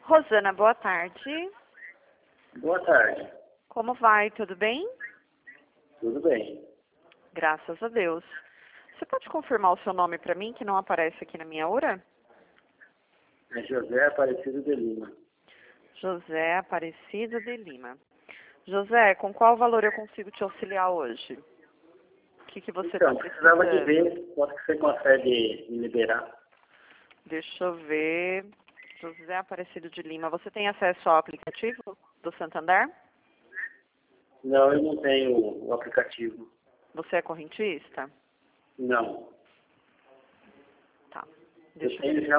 Rosana, boa tarde. Boa tarde. Como vai? Tudo bem? Tudo bem. Graças a Deus. Você pode confirmar o seu nome para mim, que não aparece aqui na minha hora? É José Aparecido de Lima. José Aparecido de Lima. José, com qual valor eu consigo te auxiliar hoje? O que você está Então, precisando? precisava de ver quanto que você consegue me liberar. Deixa eu ver. José Aparecido de Lima. Você tem acesso ao aplicativo do Santander? Não, eu não tenho o aplicativo. Você é correntista? Não. Tá. Eu Deixa eu tenho ver. já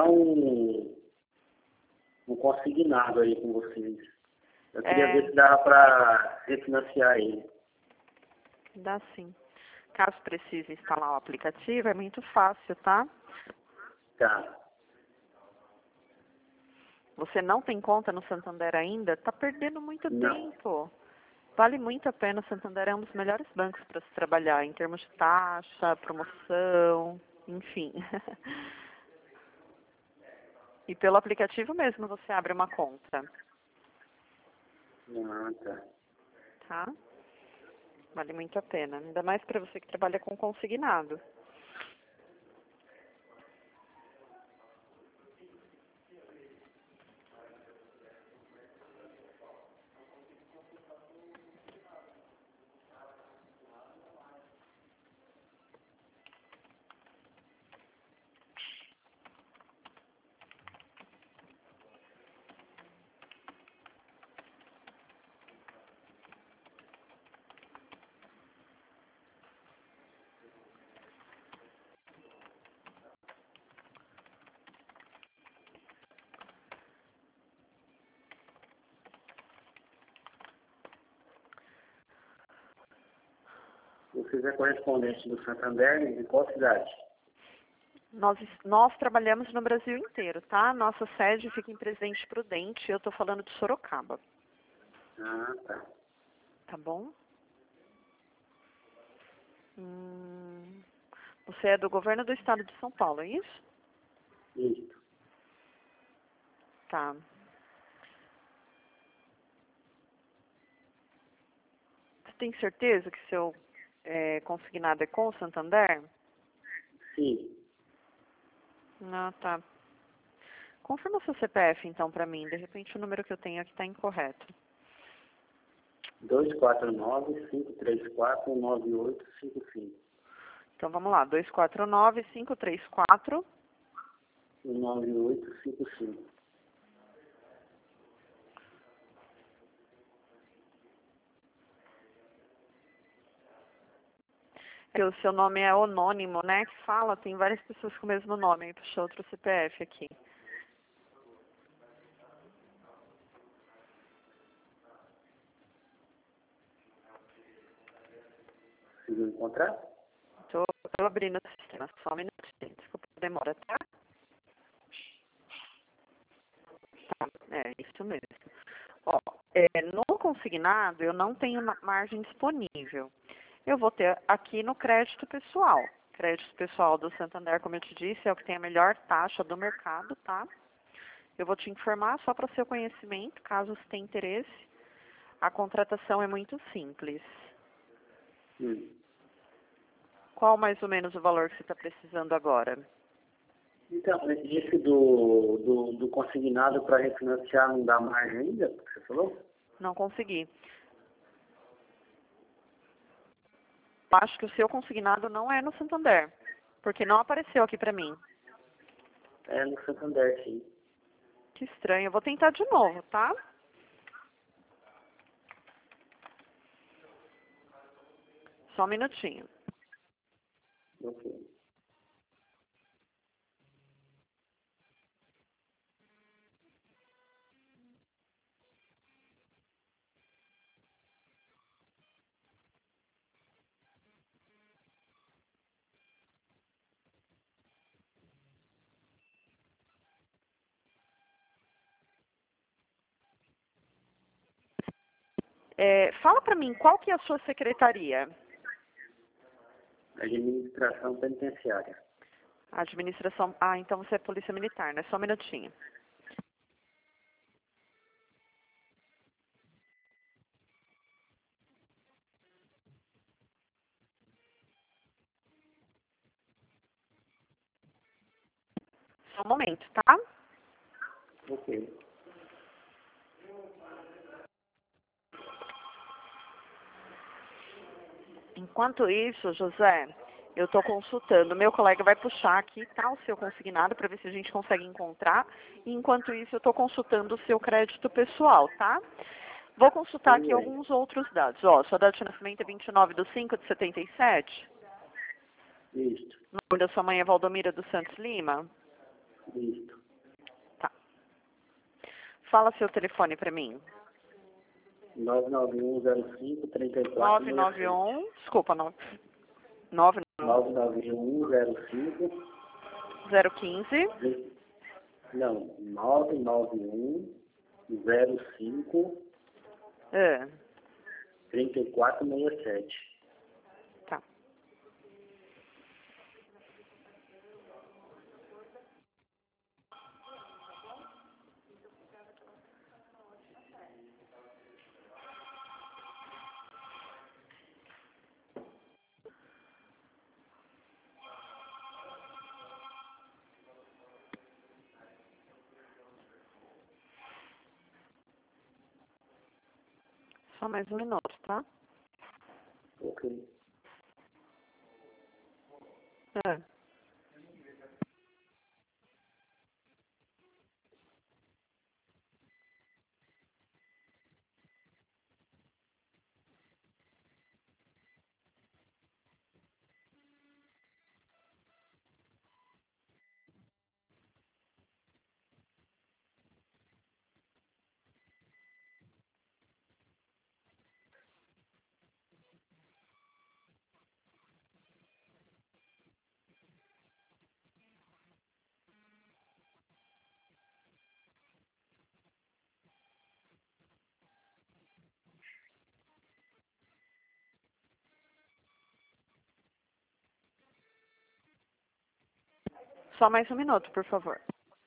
um consignado aí com vocês. Eu queria ver se dava para refinanciar ele. Dá sim. Caso precise instalar o aplicativo, é muito fácil, tá? Tá. Você não tem conta no Santander ainda? Tá perdendo muito Não. tempo. Vale muito a pena. O Santander é um dos melhores bancos para se trabalhar, em termos de taxa, promoção, enfim. E pelo aplicativo mesmo você abre uma conta, Ah, tá. tá? Vale muito a pena. Ainda mais para você que trabalha com consignado. Vocês é correspondente do Santander de qual cidade? Nós trabalhamos no Brasil inteiro, tá? Nossa sede fica em Presidente Prudente e eu estou falando de Sorocaba, Ah, tá. tá bom? Você é do governo do estado de São Paulo, é isso? Isso. Tá. Você tem certeza que seu consignado é com o Santander? Sim. Ah, tá. Confirma seu CPF então para mim. De repente o número que eu tenho aqui está incorreto. 249-534-9855. Então vamos lá. 249-534. 9855. O seu nome é anônimo, né? Que fala, tem várias pessoas com o mesmo nome. Aí puxou outro CPF aqui. Conseguiu encontrar? Tô abrindo o sistema. Só um minutinho. Desculpa a demora, tá? Tá, é isso mesmo. Ó, no consignado eu não tenho margem disponível. Eu vou ter aqui no crédito pessoal. Crédito pessoal do Santander, como eu te disse, é o que tem a melhor taxa do mercado, tá? Eu vou te informar só para o seu conhecimento, caso você tenha interesse. A contratação é muito simples. Qual mais ou menos o valor que você está precisando agora? Então, esse do consignado para refinanciar não dá margem ainda, que você falou? Não consegui. Acho que o seu consignado não é no Santander, porque não apareceu aqui para mim. É no Santander, sim. Que estranho. Eu vou tentar de novo, tá? Só um minutinho. Ok. Fala para mim, qual que é a sua secretaria? Administração penitenciária. Administração. Ah, então você é polícia militar, né? Só um minutinho. Só um momento, tá? Ok. Enquanto isso, José, eu estou consultando. Meu colega vai puxar aqui, tá, o seu consignado para ver se a gente consegue encontrar. E enquanto isso, eu estou consultando o seu crédito pessoal, tá? Vou consultar Tudo aqui bem. alguns outros dados. Ó, sua data de nascimento é 29/5/77. Isto. O nome da sua mãe é Valdomira dos Santos Lima. Isto. Tá. Fala seu telefone para mim. 99105-3467. 991, desculpa, 99105. 015. Não, 99105 É, 3467. tá. Só mais um minuto, tá? Ok. É. Só mais um minuto, por favor.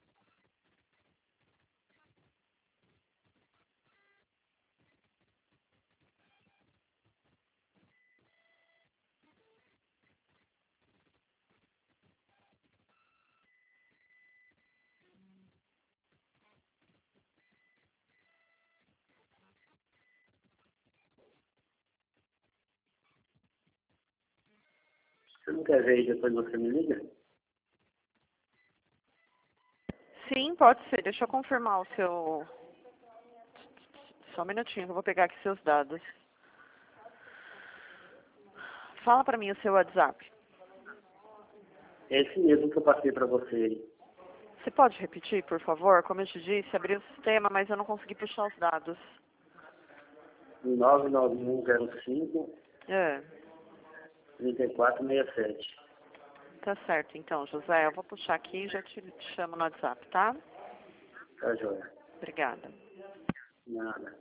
Você não quer ver e depois você me liga? Sim, pode ser. Deixa eu confirmar o seu... Só um minutinho, que eu vou pegar aqui seus dados. Fala pra mim o seu WhatsApp. É esse mesmo que eu passei para você aí. Você pode repetir, por favor? Como eu te disse, abri o sistema, mas eu não consegui puxar os dados. 99105 É, 3467. tá certo. Então, José, eu vou puxar aqui e já te chamo no WhatsApp, tá? Tá, joia? Obrigada. Nada.